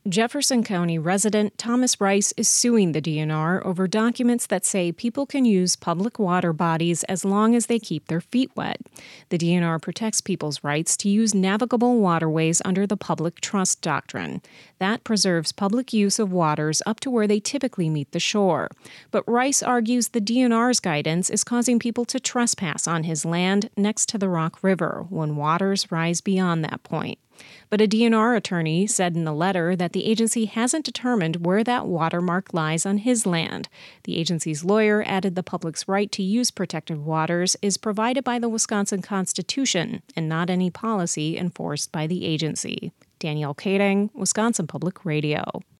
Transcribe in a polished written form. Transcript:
Jefferson County resident Thomas Rice is suing the DNR over documents that say people can use public water bodies as long as they keep their feet wet. The DNR protects people's rights to use navigable waterways under the public trust doctrine. That preserves public use of waters up to where they typically meet the shore. But Rice argues the DNR's guidance is causing people to trespass on his land next to the Rock River when waters rise beyond that point. But a DNR attorney said in a letter that the agency hasn't determined where that watermark lies on his land. The agency's lawyer added the public's right to use protected waters is provided by the Wisconsin Constitution and not any policy enforced by the agency. Danielle Kading, Wisconsin Public Radio.